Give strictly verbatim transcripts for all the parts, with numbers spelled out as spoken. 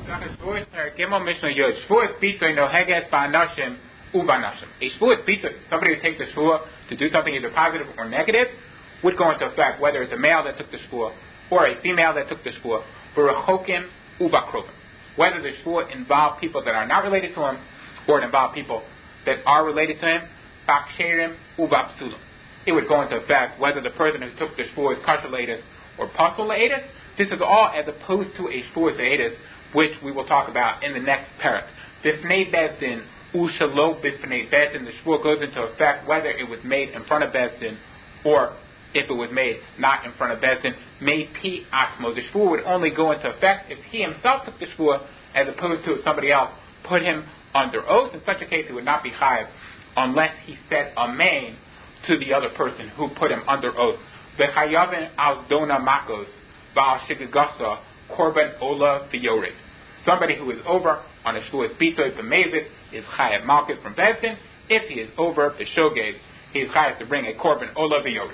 Shvuas Gimel Mishnah Yud. Shvuas Bitoy Noheges Ba'anashim Ubanashim. A Shvuas Bitoy, somebody who takes a shvuah to do something either positive or negative, would go into effect whether it's a male that took the shvuah or a female that took the shvuah. V'rechokim Ubakrovim. Whether the shvuah involved people that are not related to him or it involved people that are related to him. Baksherim Ubapsulim. It would go into effect whether the person who took the shvuah is kasher le'edus or pasul le'edus. This is all as opposed to a shvuah le'edus, which we will talk about in the next parak. Bifnei bezdin ushalo bifnei bezdin. The shvuah goes into effect whether it was made in front of bezdin or if it was made not in front of bezdin. May pi atmo. The shvuah would only go into effect if he himself took the shvuah, as opposed to if somebody else put him under oath. In such a case, it would not be chayav unless he said amen to the other person who put him under oath. V'chayavin al dona makos ba'al shigagasa korban ola v'yored. Somebody who is over on a shvuas bitoy b'mezid is chayav malchus from bezdin. If he is over the shogeg, he is chayav to bring a korban ola v'yored.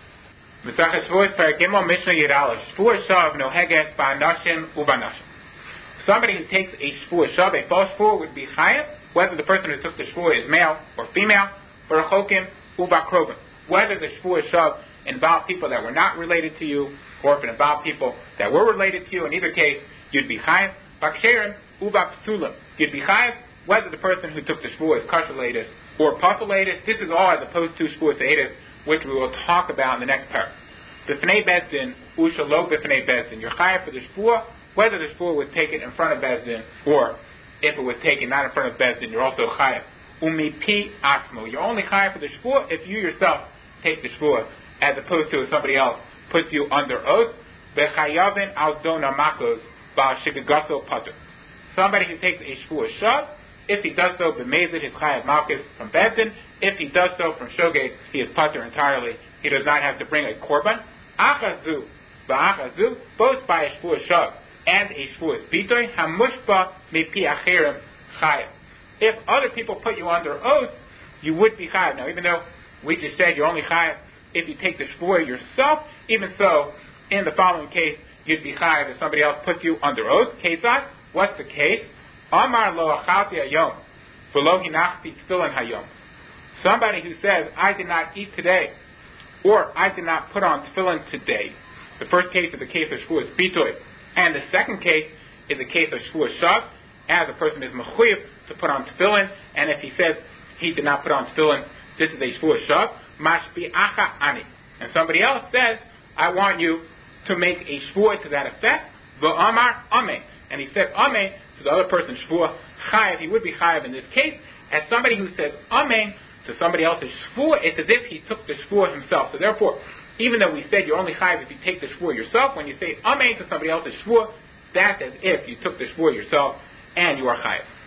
Mesachet Shvuas Perek Gimel Mishnah Yud Aleph. Shvuas shav noheges ba'anashim ubanashim. Somebody who takes a shvuah shav, a false shvuah, would be chayav, whether the person who took the shvuah is male or female, or rechokim ubakrovim. Whether the shvuah shav involved people that were not related to you, or if it involved people that were related to you. In either case, you'd be chayav. Baksherim ubapsulim. You'd be chayav whether the person who took the shvuah is kasher le'edus or pasul le'edus. This is all as opposed to shvuah le'edus, which we will talk about in the next parak. B'fnei bezdin ushalo b'fnei bezdin. You're chayav for the shvuah, whether the shvuah was taken in front of bezdin or if it was taken not in front of bezdin. You're also chayav. Umi pi atmo. You're only chayav for the shvuah if you yourself take the shvuah, as opposed to if somebody else puts you under oath. V'chayavin al dona makos ba'al shigagaso pater. Somebody who takes a shvuah shav, if he does so b'mezid, his chayav malchus from bezdin. If he does so from shogeg, he is pater entirely. He does not have to bring a korban. Achazu v'achazu, both by a shvuah shav and a shvuah bitoy, hamushba mipi acherim chayav. If other people put you under oath, you would be chayav. Now, even though we just said you're only chayav if you take the shvuah yourself, even so, in the following case, you'd be chayav if somebody else puts you under oath. Kesat, what's the case? Amar lo achalti hayom, v'lo hinachti tefillin hayom. Somebody who says, I did not eat today, or I did not put on tefillin today. The first case is the case of shvuah bitoy, and the second case is the case of shvuah shav, as a person is mechuyev to put on tefillin, and if he says he did not put on tefillin, this is a shvuah shav. Mashbi'acha ani. And somebody else says, I want you to make a shvuah to that effect. V'amar amen. And he said amen to the other person's shvuah. Chayav, he would be chayav in this case. As somebody who says amen to somebody else's shvuah, it's as if he took the shvuah himself. So therefore, even though we said you're only chayav if you take the shvuah yourself, when you say amen to somebody else's shvuah, that's as if you took the shvuah yourself and you are chayav.